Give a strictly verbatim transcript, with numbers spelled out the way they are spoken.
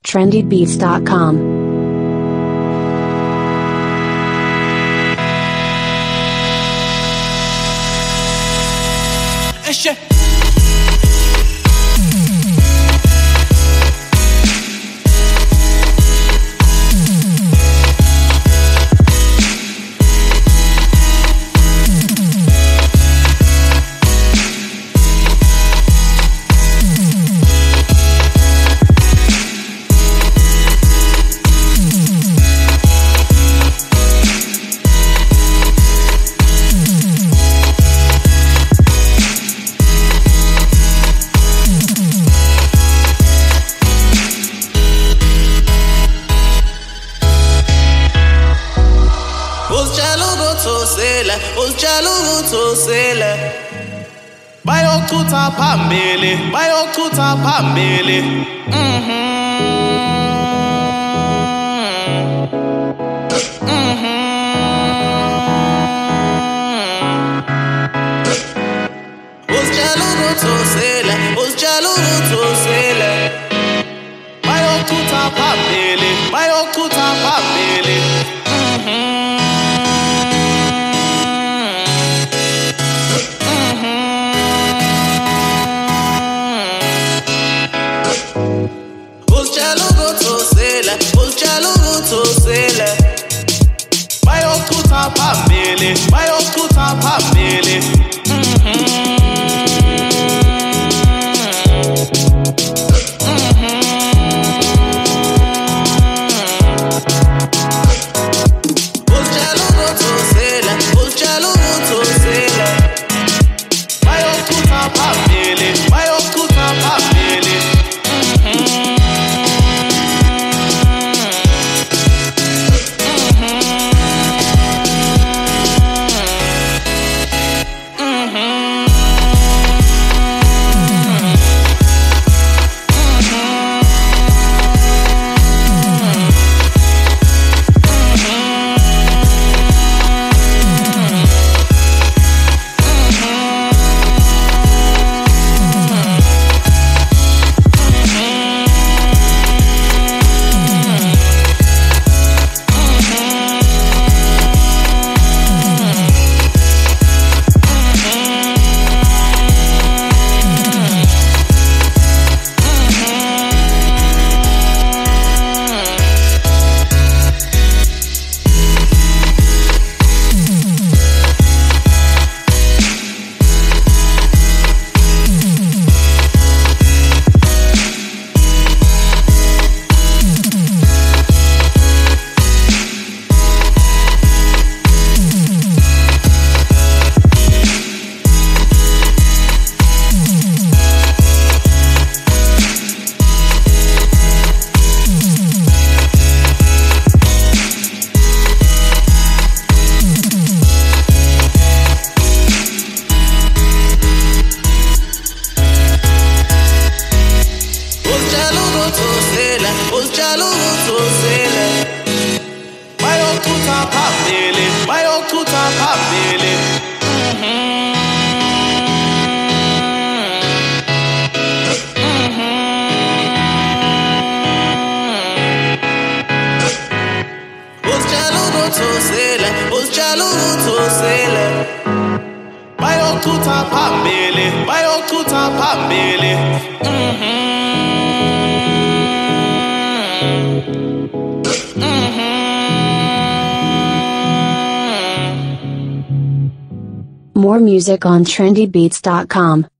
trendy beats dot com. Tosela bayokutha phambili bayokutha phambili mhm mhm usijala ukuthosela usijala ukuthosela bayokutha phambili bayokutha phambili mhm Usijala ukuthosela bayokutha phambili bayokutha phambili mhm usijala ukuthosela usijala ukuthosela bayokutha phambili bayokutha phambili mhm Usijala ukuthosela bayokutha phambili bayokutha phambili mhm usijala ukuthosela usijala ukuthosela bayokutha phambili bayokutha phambili mhm More music on trendy beats dot com.